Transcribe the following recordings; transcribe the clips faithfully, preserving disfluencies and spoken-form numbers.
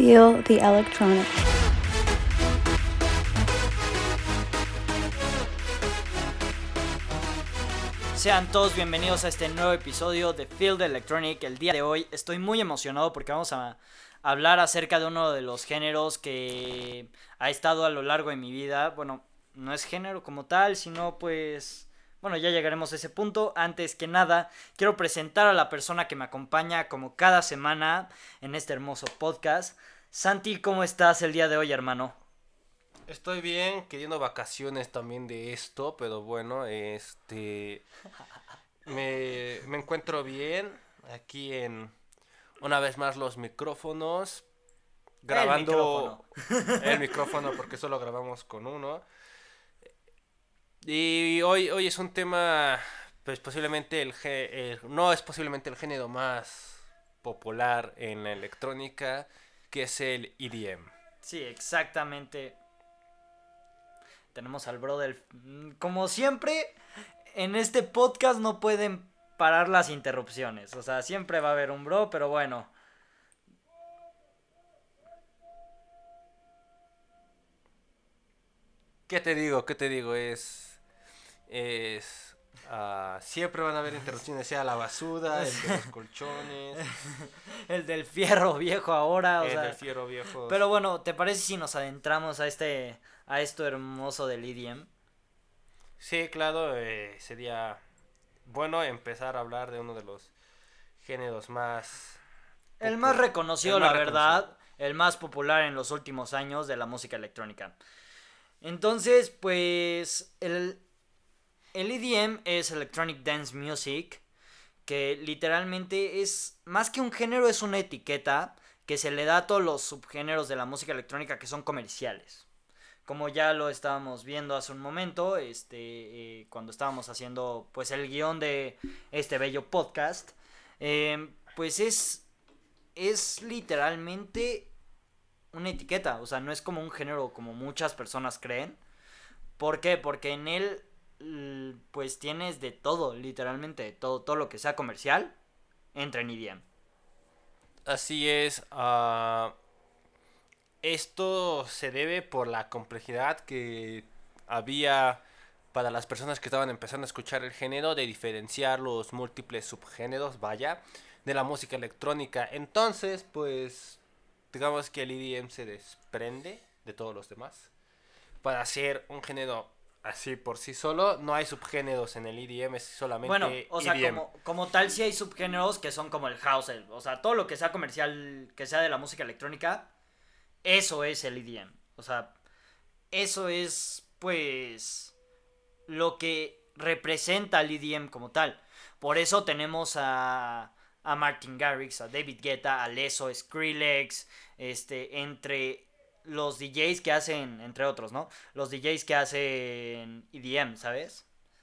Feel the electronic. Sean todos bienvenidos a este nuevo episodio de Feel the Electronic. El día de hoy estoy muy emocionado porque vamos a hablar acerca de uno de los géneros que ha estado a lo largo de mi vida. Bueno, no es género como tal, sino pues... Bueno, ya llegaremos a ese punto. Antes que nada, quiero presentar a la persona que me acompaña como cada semana en este hermoso podcast. Santi, ¿cómo estás el día de hoy, hermano? Estoy bien, queriendo vacaciones también de esto, pero bueno, este... Me, me encuentro bien aquí en, una vez más, los micrófonos. Grabando El micrófono. el micrófono porque solo grabamos con uno. Y hoy, hoy es un tema, pues posiblemente el, gé- el... No es posiblemente el género más popular en la electrónica, que es el E D M. Sí, exactamente. Tenemos al bro del... Como siempre, en este podcast no pueden parar las interrupciones. O sea, siempre va a haber un bro, pero bueno. ¿Qué te digo? ¿Qué te digo? Es... Es... ah, siempre van a haber interrupciones, sea la basura, el de los colchones, El del fierro viejo ahora, o el sea... del fierro viejo. Pero bueno, ¿te parece si nos adentramos a este... a esto hermoso del E D M? Sí, claro, eh, sería bueno empezar a hablar de uno de los géneros más... El más popu- reconocido, el más la reconocido. verdad, el más popular en los últimos años de la música electrónica. Entonces, pues, el, el E D M es Electronic Dance Music, que literalmente es, más que un género, es una etiqueta que se le da a todos los subgéneros de la música electrónica que son comerciales. Como ya lo estábamos viendo hace un momento, este, eh, cuando estábamos haciendo pues el guión de este bello podcast, eh, pues es, es literalmente una etiqueta, o sea, no es como un género como muchas personas creen. ¿Por qué? Porque en él l- pues tienes de todo, literalmente de todo, todo lo que sea comercial entra en E D M. Así es, ah, esto se debe por la complejidad que había para las personas que estaban empezando a escuchar el género de diferenciar los múltiples subgéneros, vaya, de la música electrónica. Entonces, pues, digamos que el E D M se desprende de todos los demás para hacer un género así por sí solo. No hay subgéneros en el E D M, es solamente Bueno, o sea, E D M. como, como tal sí hay subgéneros que son como el house, el- o sea, todo lo que sea comercial, que sea de la música electrónica, eso es el E D M. O sea, eso es pues lo que representa al E D M como tal. Por eso tenemos a, a Martin Garrix, a David Guetta, a Leso, Skrillex, este, entre los D Js que hacen, entre otros, ¿no? Los D Js que hacen E D M, ¿sabes?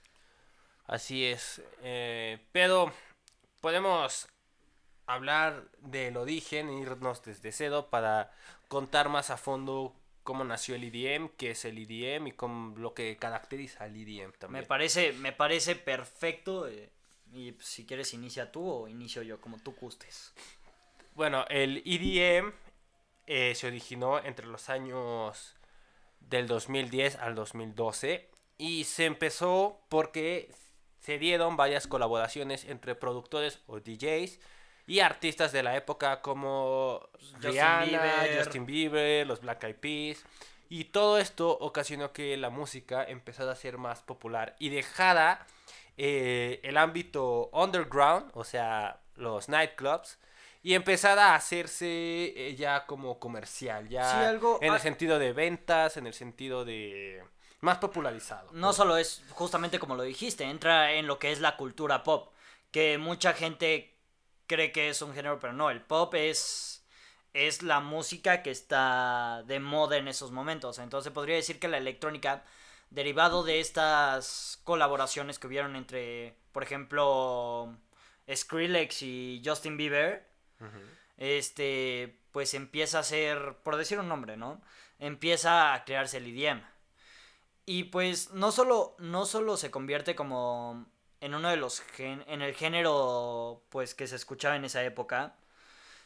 Así es, eh, pero podemos hablar del origen, irnos desde cero para contar más a fondo cómo nació el E D M, qué es el E D M y cómo, lo que caracteriza al E D M Me también. parece, me parece perfecto. eh, y pues, si quieres inicia tú o inicio yo, como tú gustes. Bueno, el E D M eh, se originó entre los años del dos mil diez al dos mil doce y se empezó porque se dieron varias colaboraciones entre productores o D Js y artistas de la época como Justin Rihanna, Bieber. Justin Bieber, los Black Eyed Peas, y todo esto ocasionó que la música empezara a ser más popular y dejara eh, el ámbito underground, o sea, los nightclubs, y empezara a hacerse eh, ya como comercial, Sí, ya algo... en ah, el sentido de ventas, en el sentido de más popularizado. no solo es justamente como lo dijiste, entra en lo que es la cultura pop, que mucha gente cree que es un género, pero no, el pop es es la música que está de moda en esos momentos. Entonces podría decir que la electrónica, derivado de estas colaboraciones que hubieron entre, por ejemplo, Skrillex y Justin Bieber, Ujú. este, pues empieza a ser, por decir un nombre, ¿no? Empieza a crearse el E D M. Y pues no solo, no solo se convierte como en uno de los gen- en el género pues que se escuchaba en esa época,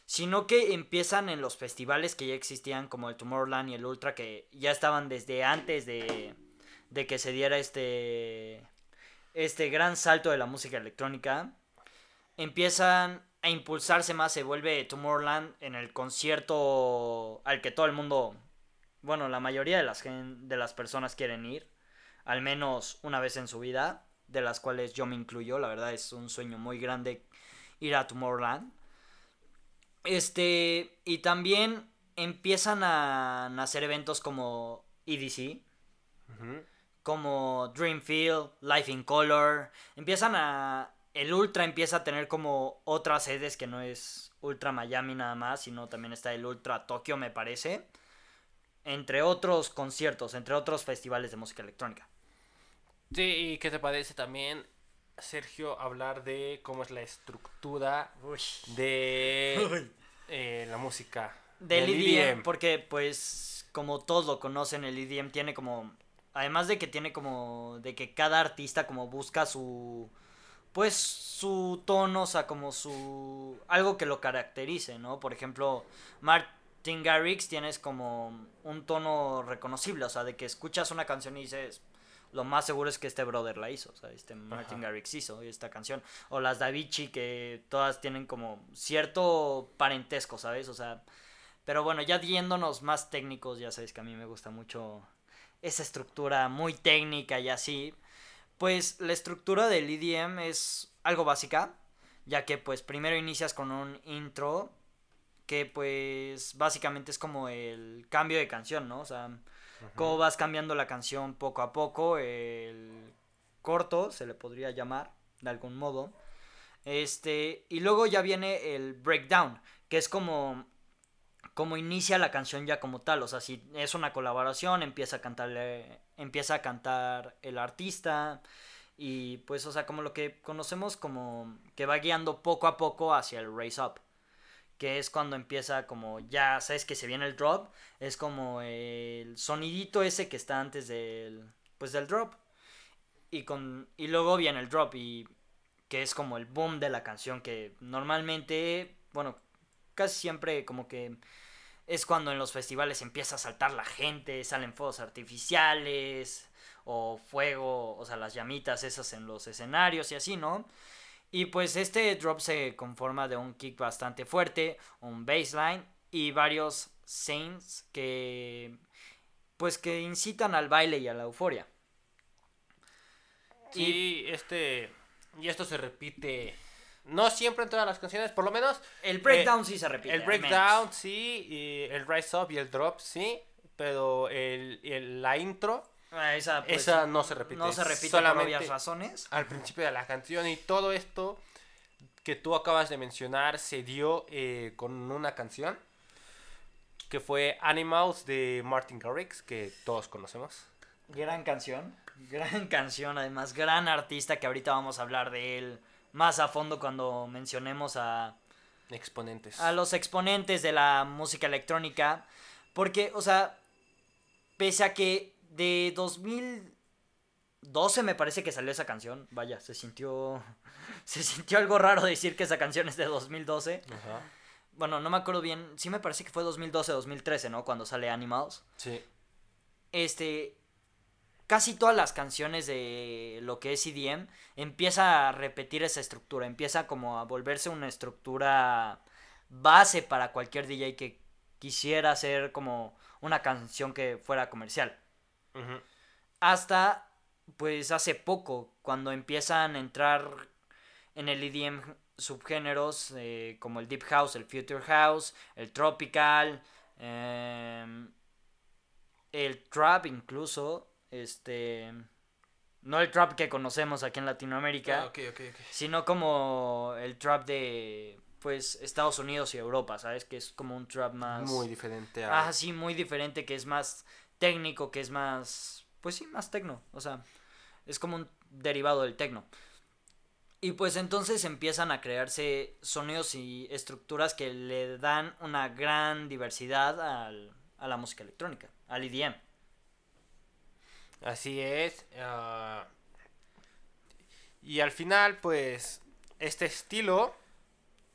sino que empiezan en los festivales que ya existían, como el Tomorrowland y el Ultra, que ya estaban desde antes de, de que se diera este, este gran salto de la música electrónica. Empiezan a impulsarse más, se vuelve Tomorrowland en el concierto al que todo el mundo, bueno, la mayoría de las, gen- de las personas quieren ir, al menos una vez en su vida, de las cuales yo me incluyo. La verdad es un sueño muy grande ir a Tomorrowland. Este, y también empiezan a nacer eventos como E D C, Ujú. como Dreamfield, Life in Color. Empiezan a... El Ultra empieza a tener como otras sedes que no es Ultra Miami nada más, sino también está el Ultra Tokio, me parece. Entre otros conciertos, entre otros festivales de música electrónica. Sí, ¿y qué te parece también, Sergio, hablar de cómo es la estructura Uy. de eh, la música Del del E D M, E D M? porque pues como todos lo conocen, el E D M tiene como... Además de que tiene como... De que cada artista como busca su... Pues su tono, o sea, como su... Algo que lo caracterice, ¿no? Por ejemplo, Martin Garrix tienes como un tono reconocible, o sea, de que escuchas una canción y dices... Lo más seguro es que este brother la hizo, o sea, este Martin Ajá. Garrix hizo esta canción. O las Da Vinci, que todas tienen como cierto parentesco, ¿sabes? O sea, pero bueno, ya yéndonos más técnicos, ya sabéis que a mí me gusta mucho esa estructura muy técnica y así. Pues la estructura del E D M es algo básica, ya que pues primero inicias con un intro que pues básicamente es como el cambio de canción, ¿no? O sea, cómo Ujú. vas cambiando la canción poco a poco, el corto se le podría llamar de algún modo. Este, y luego ya viene el breakdown, que es como como inicia la canción ya como tal, o sea, si es una colaboración, empieza a cantarle, empieza a cantar el artista y pues, o sea, como lo que conocemos como que va guiando poco a poco hacia el raise up, que es cuando empieza como ya sabes que se viene el drop, es como el sonidito ese que está antes del pues del drop y con y luego viene el drop y que es como el boom de la canción que normalmente, bueno, casi siempre como que es cuando en los festivales empieza a saltar la gente, salen fuegos artificiales o fuego, o sea, las llamitas esas en los escenarios y así, ¿no? Y pues este drop se conforma de un kick bastante fuerte, un bassline y varios synths que pues que incitan al baile y a la euforia. Y Sí, este. Y esto se repite. No siempre en todas las canciones, por lo menos. el eh, breakdown sí se repite, el al menos. breakdown, sí. Y el rise up y el drop, sí. Pero el, el- la intro, Ah, esa pues esa no se no repite. se repite por obvias Solamente razones. al principio de la canción. Y todo esto que tú acabas de mencionar se dio eh, con una canción que fue Animals de Martin Garrix, que todos conocemos. Gran canción, gran canción, además, gran artista que ahorita vamos a hablar de él más a fondo cuando mencionemos a, a Exponentes. los exponentes de la música electrónica. Porque, o sea, pese a que de dos mil doce me parece que salió esa canción, vaya, se sintió, se sintió algo raro decir que esa canción es de dos mil doce. Ajá. Bueno, no me acuerdo bien, sí me parece que fue dos mil doce o dos mil trece, ¿no? Cuando sale Animals. Sí. Este, casi todas las canciones de lo que es E D M empieza a repetir esa estructura, empieza como a volverse una estructura base para cualquier D J que quisiera hacer como una canción que fuera comercial. Ujú. Hasta pues hace poco, cuando empiezan a entrar en el E D M subgéneros eh, como el Deep House, el Future House, el Tropical, eh, el Trap incluso, este... No el trap que conocemos aquí en Ah, Latinoamérica, ok, ok, ok. sino como el trap de, pues, Estados Unidos y Europa, ¿sabes? Que es como un trap Muy más... diferente a... Ah, sí, muy diferente, que es más técnico, que es más... Pues sí, más tecno, o sea, es como un derivado del tecno. Y pues entonces empiezan a crearse sonidos y estructuras que le dan una gran diversidad al, a la música electrónica, al E D M. Así es. ah, y al final, pues, este estilo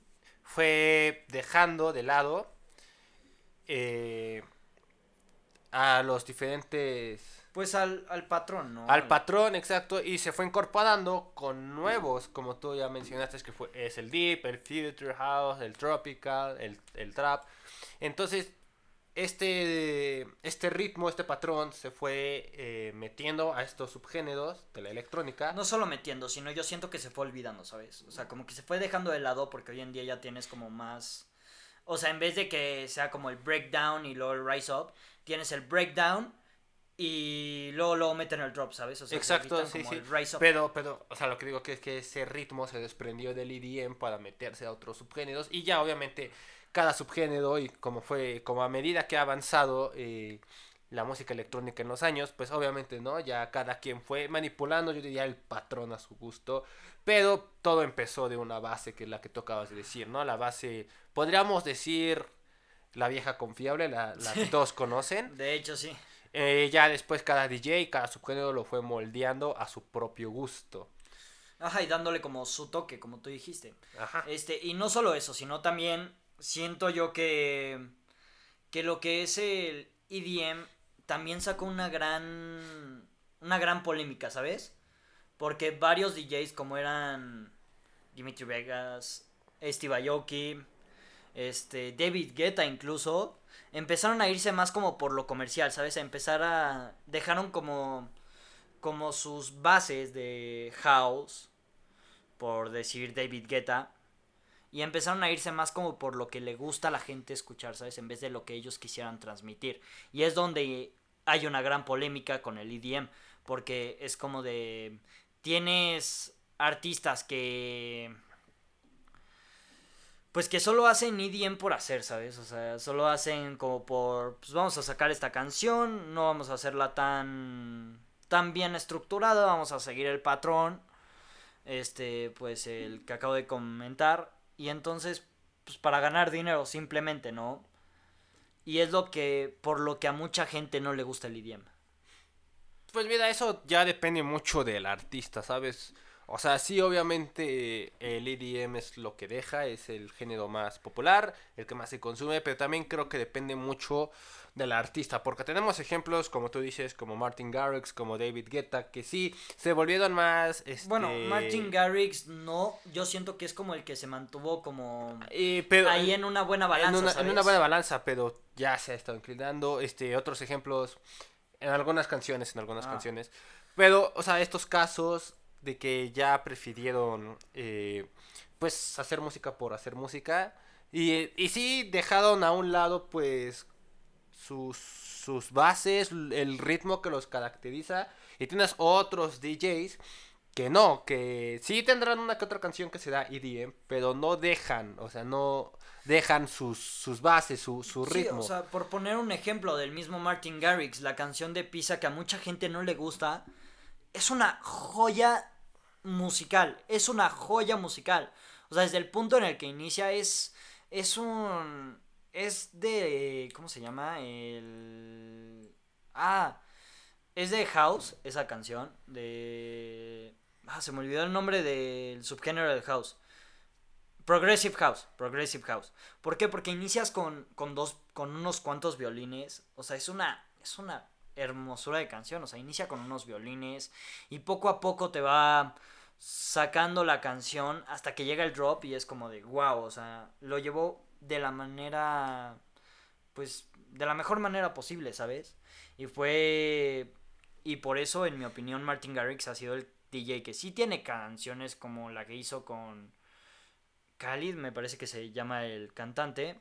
fue dejando de lado eh, a los diferentes... Pues al, al patrón, ¿no? Al patrón, exacto, y se fue incorporando con nuevos, como tú ya mencionaste, que fue, es el Deep, el Future House, el Tropical, el, el Trap. Entonces, este, este ritmo, este patrón se fue eh, metiendo a estos subgéneros de la electrónica. No solo metiendo, sino yo siento que se fue olvidando, ¿sabes? O sea, como que se fue dejando de lado porque hoy en día ya tienes como más... O sea, en vez de que sea como el breakdown y luego el rise up, tienes el breakdown y luego, luego meten el drop, ¿sabes? O sea, exacto, sí, como sí. el rise up. Pero, pero, o sea, lo que digo que es que ese ritmo se desprendió del E D M para meterse a otros subgéneros. Y ya, obviamente, cada subgénero, y como fue, como a medida que ha avanzado eh, la música electrónica en los años, pues obviamente, ¿no? Ya cada quien fue manipulando, yo diría, el patrón a su gusto. Pero todo empezó de una base que es la que tú acabas de decir, ¿no? La base, podríamos decir, la vieja confiable, la, la que todos conocen. De hecho, sí. Eh, ya después cada D J, cada subgénero lo fue moldeando a su propio gusto. Ajá, y dándole como su toque, como tú dijiste. Ajá. Este, y no solo eso, sino también siento yo que, que lo que es el E D M también sacó una gran, una gran polémica, ¿sabes? Porque varios D Js como eran Dimitri Vegas, Steve Aoki, este, David Guetta incluso, empezaron a irse más como por lo comercial, ¿sabes? A empezar a... Dejaron como, como sus bases de house, por decir David Guetta, y empezaron a irse más como por lo que le gusta a la gente escuchar, ¿sabes? En vez de lo que ellos quisieran transmitir. Y es donde hay una gran polémica con el E D M, porque es como de... Tienes artistas que... Pues que solo hacen E D M por hacer, ¿sabes? O sea, solo hacen como por... Pues vamos a sacar esta canción, no vamos a hacerla tan... tan bien estructurada, vamos a seguir el patrón. Este, pues el que acabo de comentar. Y entonces, pues para ganar dinero simplemente, ¿no? Y es lo que... por lo que a mucha gente no le gusta el E D M. Pues mira, eso ya depende mucho del artista, ¿sabes? O sea, sí, obviamente el E D M es lo que deja, es el género más popular, el que más se consume, pero también creo que depende mucho del artista, porque tenemos ejemplos, como tú dices, como Martin Garrix, como David Guetta, que sí, se volvieron más... Este... Bueno, Martin Garrix no, yo siento que es como el que se mantuvo como eh, pero, ahí en una buena balanza, en una, ¿sabes? en una buena balanza, pero ya se ha estado inclinando, este, otros ejemplos, en algunas canciones, en algunas Ah. canciones, pero, o sea, estos casos de que ya prefirieron eh, pues hacer música por hacer música y, y sí dejaron a un lado pues sus, sus bases, el ritmo que los caracteriza, y tienes otros D Js que no, que sí tendrán una que otra canción que será E D M, pero no dejan, o sea, no dejan sus, sus bases, su, su ritmo. Sí, o sea, por poner un ejemplo del mismo Martin Garrix, la canción de Pisa que a mucha gente no le gusta, es una joya musical, es una joya musical. O sea, desde el punto en el que inicia es es un es de ¿cómo se llama? El ah, es de house esa canción de ah, se me olvidó el nombre del subgénero del house. Progressive House, Progressive House. ¿Por qué? Porque inicias con con dos con unos cuantos violines, o sea, es una es una hermosura de canción, o sea, inicia con unos violines y poco a poco te va sacando la canción hasta que llega el drop y es como de wow, o sea, lo llevó de la manera, pues, de la mejor manera posible, ¿sabes? Y fue, y por eso, en mi opinión, Martin Garrix ha sido el D J que sí tiene canciones como la que hizo con Khalid, me parece que se llama el cantante,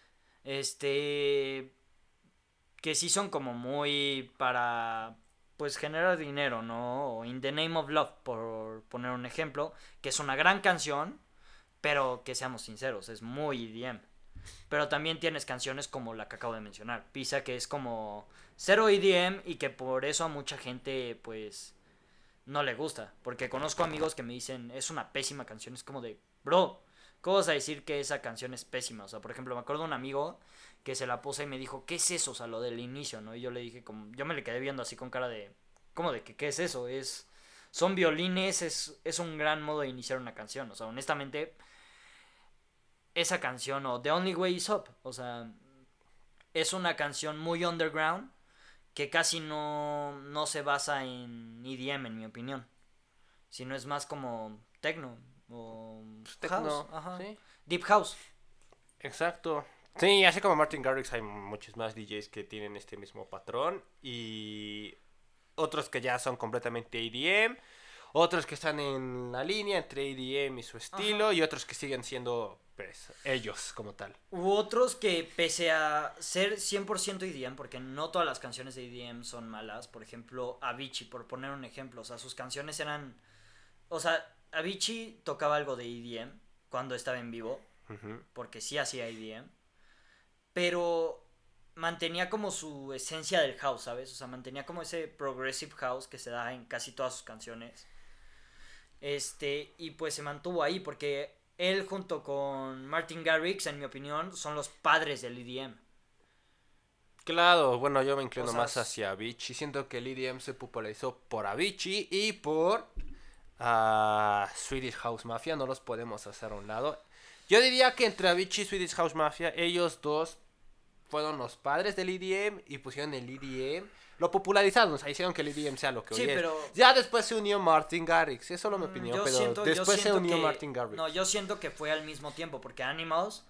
este, que sí son como muy para pues generar dinero, ¿no? O In the Name of Love, por poner un ejemplo, que es una gran canción, pero que seamos sinceros, es muy E D M. Pero también tienes canciones como la que acabo de mencionar, Pisa, que es como cero E D M y que por eso a mucha gente pues no le gusta, porque conozco amigos que me dicen, es una pésima canción, es como de, bro, ¿cómo vas a decir que esa canción es pésima? O sea, por ejemplo, me acuerdo de un amigo que se la puse y me dijo, ¿qué es eso? O sea, lo del inicio, ¿no? Y yo le dije, como, yo me le quedé viendo así con cara de, ¿cómo de que qué es eso? Es, son violines, es, es un gran modo de iniciar una canción. O sea, honestamente, esa canción o The Only Way Is Up. O sea, es una canción muy underground que casi no, no se basa en E D M, en mi opinión. Sino es más como techno o Pues, house. techno, Ajá. sí. Deep house. Exacto. Sí, así como Martin Garrix hay muchos más D Js que tienen este mismo patrón y otros que ya son completamente E D M, otros que están en la línea entre E D M y su estilo Ajá. y otros que siguen siendo pues ellos como tal. U otros que pese a ser cien por ciento E D M, porque no todas las canciones de E D M son malas, por ejemplo, Avicii, por poner un ejemplo, o sea, sus canciones eran... O sea, Avicii tocaba algo de E D M cuando estaba en vivo, Uh-huh. porque sí hacía E D M, pero mantenía como su esencia del house, ¿sabes? O sea, mantenía como ese progressive house que se da en casi todas sus canciones. Este, y pues se mantuvo ahí porque él junto con Martin Garrix, en mi opinión, son los padres del E D M. Claro, bueno, yo me inclino O sea, más s- hacia Avicii. Siento que el E D M se popularizó por Avicii y por ah, Swedish House Mafia. No los podemos hacer a un lado. Yo diría que entre Avicii y Swedish House Mafia, ellos dos fueron los padres del E D M y pusieron el E D M. Lo popularizaron, o sea, hicieron que el E D M sea lo que Sí, hoy es. pero- Ya después se unió Martin Garrix, eso es solo mi Mm, opinión, yo pero siento, yo después se siento unió que, Martin Garrix. no, yo siento que fue al mismo tiempo, porque Animals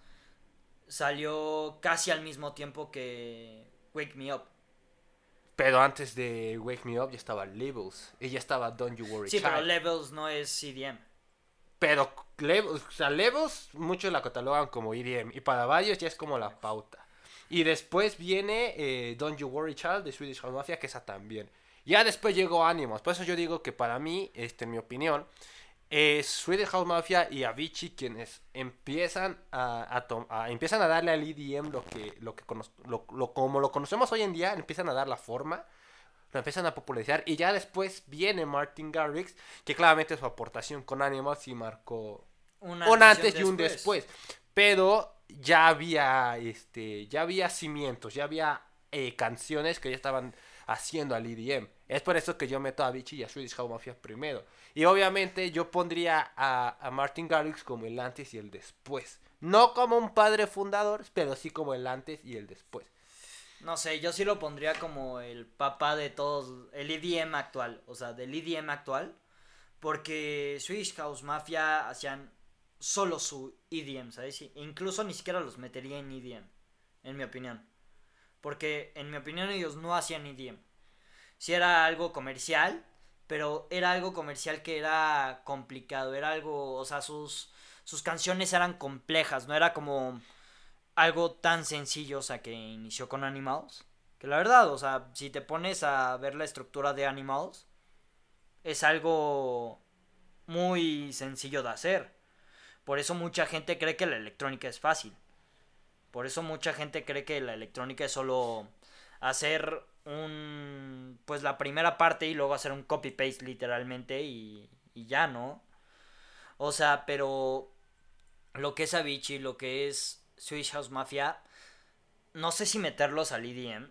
salió casi al mismo tiempo que Wake Me Up. Pero antes de Wake Me Up ya estaba Levels y ya estaba Don't You Worry Sí, pero Child. Levels no es E D M. Pero Levels, o sea, Levels muchos la catalogan como E D M y para varios ya es como la pauta. Y después viene eh, Don't You Worry Child de Swedish House Mafia, que esa también. Ya después llegó Animals, por eso yo digo que para mí, este, en mi opinión, es Swedish House Mafia y Avicii quienes empiezan a, a, tom- a- empiezan a darle al E D M lo que, lo que cono- lo, lo- como lo conocemos hoy en día, empiezan a dar la forma, lo empiezan a popularizar y ya después viene Martin Garrix, que claramente su aportación con Animals sí marcó Un un antes antes y un después. Pero ya había este ya había cimientos, ya había eh, canciones que ya estaban haciendo al E D M. Es por eso que yo meto a Avicii y a Swedish House Mafia primero. Y obviamente yo pondría a, a Martin Garrix como el antes y el después. No como un padre fundador, pero sí como el antes y el después. No sé, yo sí lo pondría como el papá de todos, el E D M actual, o sea, del E D M actual, porque Swedish House Mafia hacían solo su E D M, ¿sabes? Y incluso ni siquiera los metería en E D M, en mi opinión, porque en mi opinión ellos no hacían E D M. Sí era algo comercial, pero era algo comercial que era complicado, era algo, o sea, sus, sus canciones eran complejas, no era como algo tan sencillo, o sea, que inició con Animals. Que la verdad, o sea, si te pones a ver la estructura de Animals, es algo muy sencillo de hacer. Por eso mucha gente cree que la electrónica es fácil. Por eso mucha gente cree que la electrónica es solo hacer un... pues la primera parte y luego hacer un copy-paste literalmente y, y ya, ¿no? O sea, pero lo que es Avicii, lo que es Swedish House Mafia, no sé si meterlos al E D M.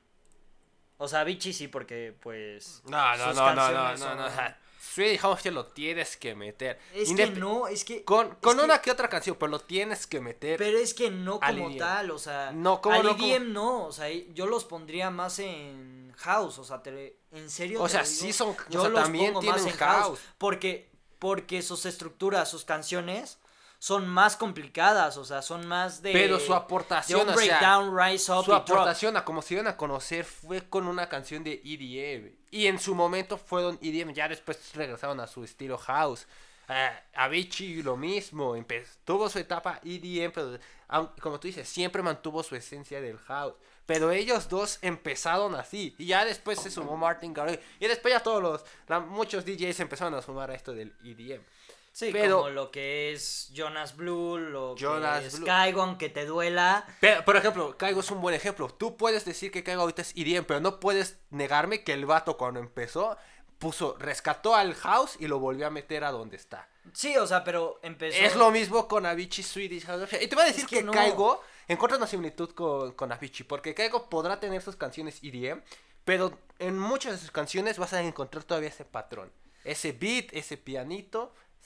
O sea, Avicii sí, porque pues... No, no, sus no, no, no, canciones no, no, son- o sea, Swedish House Mafia lo tienes que meter. Es Indep- que no, es que... Con, con es una que- que otra canción, pero lo tienes que meter. Pero es que no al como E D M. tal, o sea... No, ¿cómo al no? E D M no, o sea, yo los pondría más en house, o sea, te- en serio O te sea, lo digo, sí son- o yo sea, los también pongo más tienen en house, house. porque, porque sus estructuras, sus canciones son más complicadas, o sea, son más de... Pero su aportación, de un o sea, breakdown, rise up su y drop. aportación a como se iban a conocer fue con una canción de E D M. Y en su momento fueron E D M, ya después regresaron a su estilo house. Uh, Avicii lo mismo, empe- tuvo su etapa E D M, pero aun- como tú dices, siempre mantuvo su esencia del house. Pero ellos dos empezaron así. Y ya después se sumó Martin Garrix. Y después ya todos los, la- muchos D Js empezaron a sumar a esto del E D M. Sí, pero- como lo que es Jonas Blue, lo Jonas que es Blue. Kygo, aunque te duela. Pero, por ejemplo, Kaigo es un buen ejemplo. Tú puedes decir que Kaigo ahorita es E D M, pero no puedes negarme que el vato cuando empezó puso, rescató al house y lo volvió a meter a donde está. Sí, o sea, pero empezó... Es lo mismo con Avicii Swedish House Mafia. Y te voy a decir Es que, que no. Kaigo encuentra una similitud con, con Avicii, porque Kaigo podrá tener sus canciones E D M, pero en muchas de sus canciones vas a encontrar todavía ese patrón. Ese beat, ese pianito,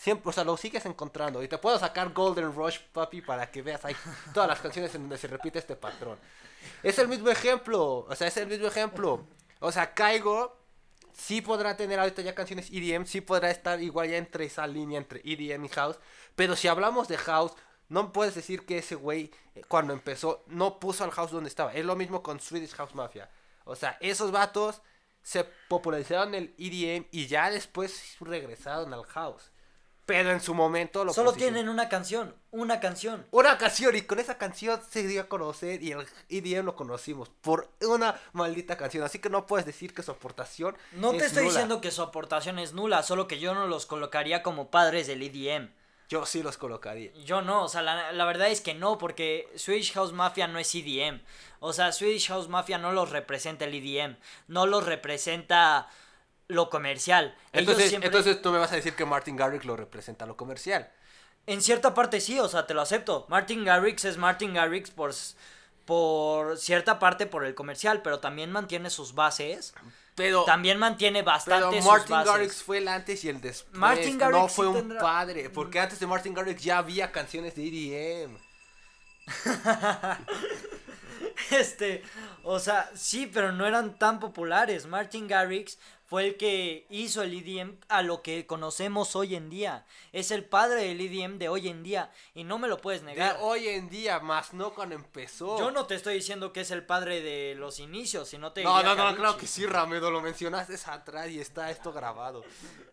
Siempre, o sea, lo sigues encontrando. Y te puedo sacar Golden Rush, papi, para que veas ahí todas las canciones en donde se repite este patrón. Es el mismo ejemplo. O sea, es el mismo ejemplo. O sea, Kygo sí podrá tener ahorita ya canciones E D M. Sí podrá estar igual ya entre esa línea entre E D M y House. Pero si hablamos de House, no puedes decir que ese güey, eh, cuando empezó, no puso al House donde estaba. Es lo mismo con Swedish House Mafia. O sea, esos vatos se popularizaron el E D M y ya después regresaron al House. Pero en su momento lo Solo posicionó. tienen una canción, una canción. Una canción, y con esa canción se dio a conocer y el E D M lo conocimos por una maldita canción. Así que no puedes decir que su aportación No es te estoy nula. diciendo que su aportación es nula, solo que yo no los colocaría como padres del E D M. Yo sí los colocaría. Yo no, o sea, la, la verdad es que no, porque Swedish House Mafia no es E D M. O sea, Swedish House Mafia no los representa el E D M, no los representa lo comercial. Entonces, Ellos siempre... entonces tú me vas a decir que Martin Garrix lo representa lo comercial. En cierta parte sí, o sea, te lo acepto. Martin Garrix es Martin Garrix por, por cierta parte por el comercial, pero también mantiene sus bases. Pero, También mantiene bastante pero sus Martin bases. Garrix fue el antes y el después. Martin Garrix no fue sí un tendrá- padre. Porque antes de Martin Garrix ya había canciones de E D M. Este, o sea, sí, pero no eran tan populares. Martin Garrix fue el que hizo el E D M a lo que conocemos hoy en día. Es el padre del E D M de hoy en día y no me lo puedes De negar. hoy en día, más no cuando empezó. Yo no te estoy diciendo que es el padre de los inicios, sino te No, diría no, no, Avicii. claro que sí, Ramedo, lo mencionaste atrás y está esto grabado.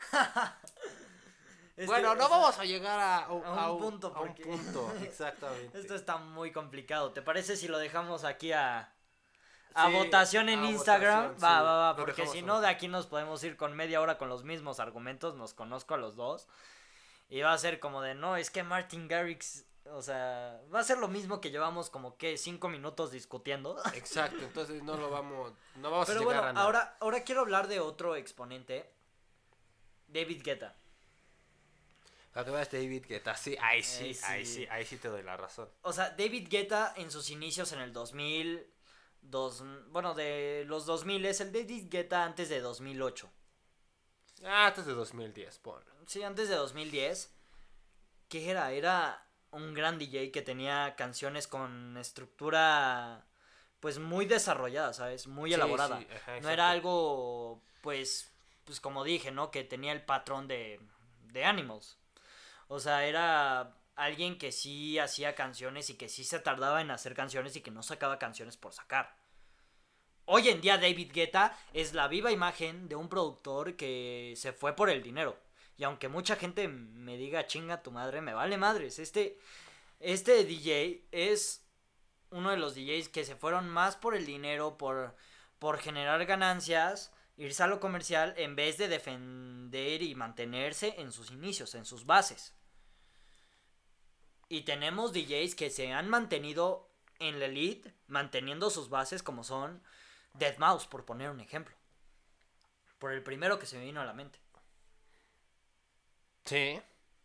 Este, Bueno, o no sea, vamos a llegar a, a, a un a un punto, a un porque- punto, exactamente. Esto está muy complicado. ¿Te parece si lo dejamos aquí a, a Sí, votación en a Instagram? votación, va, sí. va, va, Lo porque dejamos si a no, de votación. aquí nos podemos ir con media hora con los mismos argumentos. Nos conozco a los dos. Y va a ser como de, no, es que Martin Garrix, o sea, va a ser lo mismo que llevamos como que cinco minutos discutiendo. Exacto, entonces no lo vamos, no vamos Pero a llegar bueno, a nada. ahora, ahora quiero hablar de otro exponente. David Guetta. Para que veas David Guetta, sí, ahí sí, Ahí sí. ahí sí, ahí sí te doy la razón. O sea, David Guetta en sus inicios en el dos mil, dos, bueno, de los dos mil es el David Guetta antes de dos mil ocho. Ah, antes de dos mil diez, ponlo. Sí, antes de dos mil diez. ¿Qué era? Era un gran D J que tenía canciones con estructura pues muy desarrollada, ¿sabes? Muy Sí, elaborada. sí, ajá, No exacto. era algo pues pues como dije, ¿no? Que tenía el patrón de de Animals. O sea, era alguien que sí hacía canciones y que sí se tardaba en hacer canciones y que no sacaba canciones por sacar. Hoy en día David Guetta es la viva imagen de un productor que se fue por el dinero. Y aunque mucha gente me diga chinga tu madre, me vale madres. Este, este D J es uno de los D Js que se fueron más por el dinero, por, por generar ganancias, irse a lo comercial, en vez de defender y mantenerse en sus inicios, en sus bases. Y tenemos D Js que se han mantenido en la elite, manteniendo sus bases como son deadmau cinco, por poner un ejemplo. Por el primero que se me vino a la mente. Sí.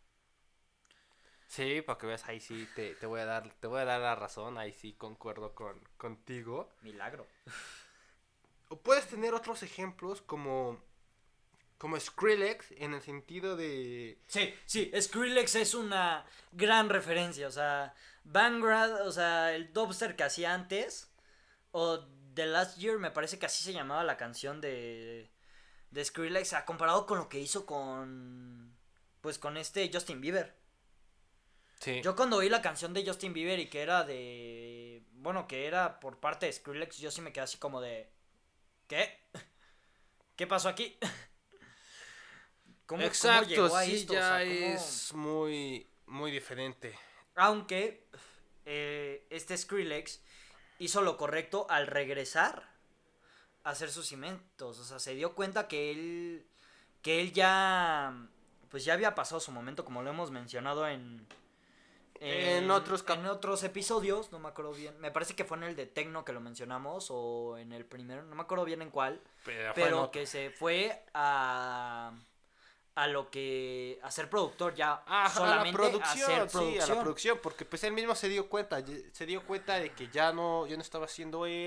Sí, para que veas, ahí sí te, te voy a dar, te voy a dar la razón, ahí sí concuerdo con, contigo. Milagro. O puedes tener otros ejemplos como, como Skrillex en el sentido de... Sí, sí, Skrillex es una gran referencia. O sea, Vanguard, o sea, el dubstep que hacía antes, o The Last Year, me parece que así se llamaba la canción de, de Skrillex, o sea, comparado con lo que hizo con, pues con este Justin Bieber. Sí. Yo cuando oí la canción de Justin Bieber y que era de, bueno, que era por parte de Skrillex, yo sí me quedé así como de, ¿qué? ¿Qué pasó aquí? ¿Cómo, Exacto, cómo llegó a sí, esto? O ya sea, ¿cómo? es muy, muy diferente. Aunque eh, este Skrillex hizo lo correcto al regresar a hacer sus cimientos. O sea, se dio cuenta que él, que él ya, pues ya había pasado su momento, como lo hemos mencionado en... En otros cap- en otros episodios, no me acuerdo bien. Me parece que fue en el de Tecno que lo mencionamos o en el primero, no me acuerdo bien en cuál. Pero, Pero que se fue a a lo que a ser productor ya Ah, solamente a la producción, hacer sí, producción. a la producción, porque pues él mismo se dio cuenta, ye- se dio cuenta de que ya no, ya no estaba haciendo él,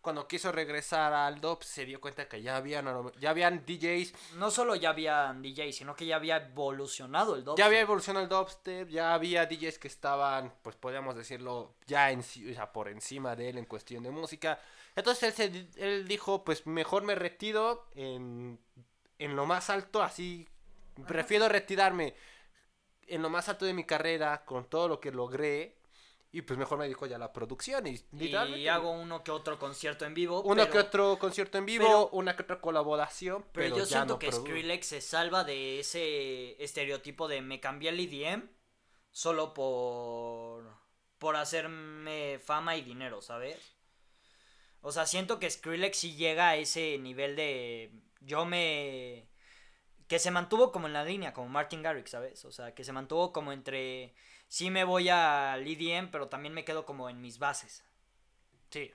cuando quiso regresar al dub se dio cuenta que ya habían, ya habían D Js. No solo ya había D Js, sino que ya había evolucionado el dubstep. Ya había evolucionado el dubstep, ya había D Js que estaban, pues podríamos decirlo, ya en, o sea, por encima de él en cuestión de música. Entonces él, se, él dijo, pues mejor me retiro en, en lo más alto, así, prefiero retirarme en lo más alto de mi carrera con todo lo que logré. Y pues mejor me dedico ya a la producción. Y, y hago uno que otro concierto en vivo. Uno pero, que otro concierto en vivo, pero, una que otra colaboración. Pero, pero yo ya siento no que produ- Skrillex se salva de ese estereotipo de me cambié al E D M solo por, por hacerme fama y dinero, ¿sabes? O sea, siento que Skrillex sí llega a ese nivel de yo me... que se mantuvo como en la línea, como Martin Garrix, ¿sabes? O sea, que se mantuvo como entre... sí me voy al E D M, pero también me quedo como en mis bases. Sí.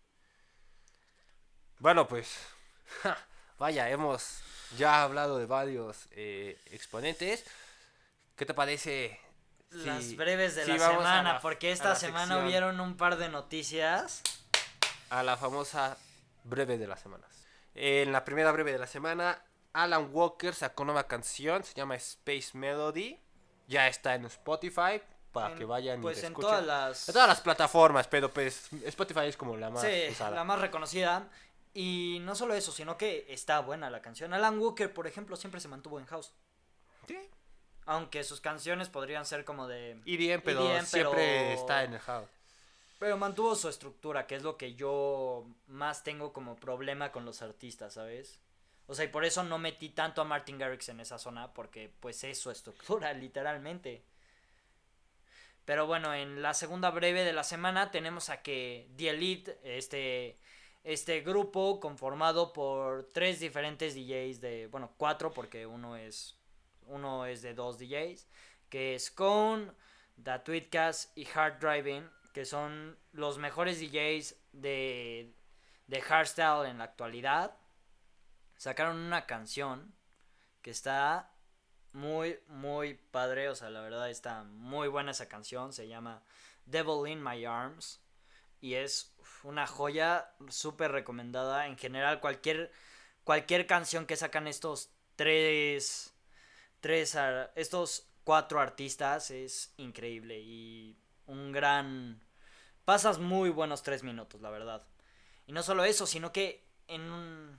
Bueno, pues... ja, vaya, hemos ya hablado de varios eh, exponentes. ¿Qué te parece? Las si, breves de si la vamos semana, a la- porque a esta la semana sección, hubieron un par de noticias. a la famosa breve de las semanas. En la primera breve de la semana, Alan Walker sacó nueva canción, se llama Space Melody. Ya está en Spotify para En- que vayan pues y la en escuchen. todas las... En todas las plataformas, pero pues Spotify es como la más sí, usada. la más reconocida. Y no solo eso, sino que está buena la canción. Alan Walker, por ejemplo, siempre se mantuvo en house. Sí. Aunque sus canciones podrían ser como de... E D M, pero E D M, siempre pero- está en el house. Pero mantuvo su estructura, que es lo que yo más tengo como problema con los artistas, ¿sabes? O sea, y por eso no metí tanto a Martin Garrix en esa zona, porque pues es su estructura, literalmente. Pero bueno, en la segunda breve de la semana tenemos a que The Elite, este, este grupo conformado por tres diferentes D Js de, bueno, cuatro porque uno es, uno es de dos D Js, que es Cone, The Tweetcast y Hard Driving, que son los mejores D Js de, de hardstyle en la actualidad. Sacaron una canción que está muy, muy padre. O sea, la verdad está muy buena esa canción. Se llama Devil in My Arms. Y es una joya súper recomendada. En general, cualquier, cualquier canción que sacan estos tres, tres, estos cuatro artistas es increíble. Y un gran... pasas muy buenos tres minutos, la verdad. Y no solo eso, sino que en un...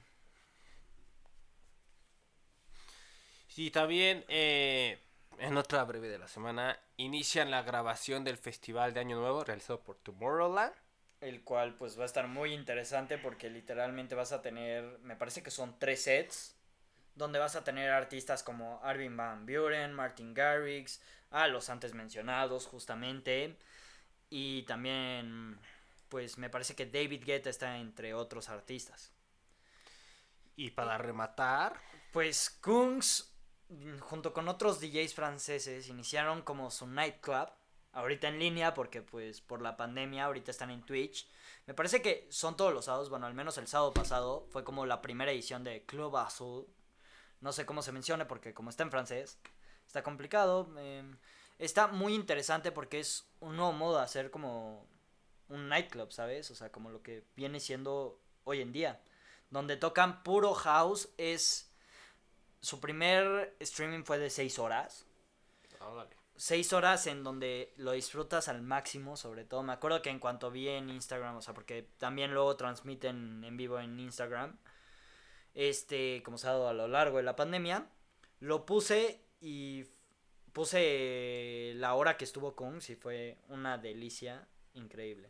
Sí, también eh, en otra breve de la semana inician la grabación del Festival de Año Nuevo realizado por Tomorrowland. el cual pues va a estar muy interesante porque literalmente vas a tener, me parece que son tres sets, donde vas a tener artistas como Armin van Buuren, Martin Garrix, a los antes mencionados justamente, y también pues me parece que David Guetta está entre otros artistas. Y para rematar, Pues Kungs, junto con otros D Js franceses, iniciaron como su nightclub, ahorita en línea porque pues por la pandemia ahorita están en Twitch. Me parece que son todos los sábados, bueno, al menos el sábado pasado fue como la primera edición de Club Azul. No sé cómo se menciona porque como está en francés, está complicado. Eh, está muy interesante porque es un nuevo modo de hacer como un nightclub, ¿sabes? O sea, como lo que viene siendo hoy en día, donde tocan puro house. Es su primer streaming fue de seis horas. oh, dale. Seis horas en donde lo disfrutas al máximo, sobre todo. Me acuerdo que en cuanto vi en Instagram, o sea, porque también luego transmiten en vivo en Instagram, este, como se ha dado a lo largo de la pandemia, lo puse y puse la hora que estuvo con, y fue una delicia increíble.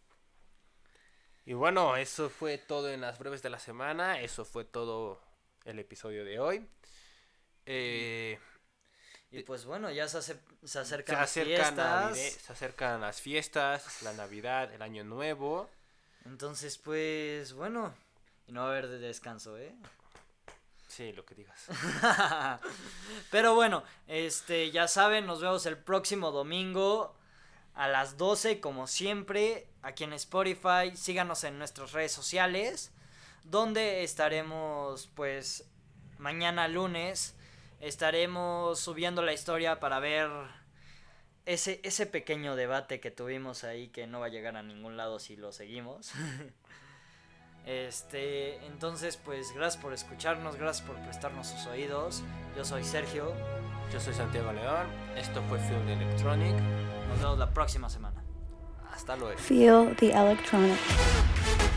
Y bueno, eso fue todo en las breves de la semana. Eso fue todo el episodio de hoy. Eh, Y pues bueno, ya se, hace, se se, acercan las acercan fiestas. Navide- se acercan las fiestas, la Navidad, el Año Nuevo. Entonces, pues bueno, y no va a haber de descanso, ¿eh? Sí, lo que digas. Pero bueno, este, ya saben, nos vemos el próximo domingo a las doce, como siempre, aquí en Spotify. Síganos en nuestras redes sociales, donde estaremos, pues, mañana lunes, estaremos subiendo la historia para ver ese, ese pequeño debate que tuvimos ahí, que no va a llegar a ningún lado si lo seguimos. Este, entonces, pues gracias por escucharnos, gracias por prestarnos sus oídos. Yo soy Sergio. Yo soy Santiago León. Esto fue Feel the Electronic. Nos vemos la próxima semana. Hasta luego. Feel the electronic.